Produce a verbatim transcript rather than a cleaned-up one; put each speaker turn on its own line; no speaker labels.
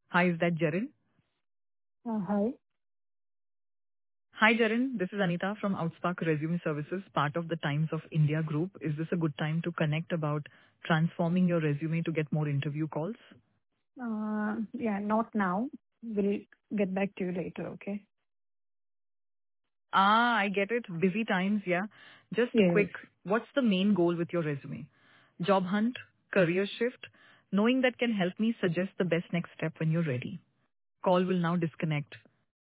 Hi, is that Jaren?
Uh, Hi.
Hi, Jaren. This is Anita from Outspark Resume Services, part of the Times of India group. Is this a good time to connect about transforming your resume to get more interview calls?
Uh, Yeah, not now. We'll get back to you later, okay?
Ah, I get it. Busy times, yeah. Just
Yes.
quick, what's the main goal with your resume? Job hunt, career shift, knowing that can help me suggest the best next step when you're ready. Call will now disconnect.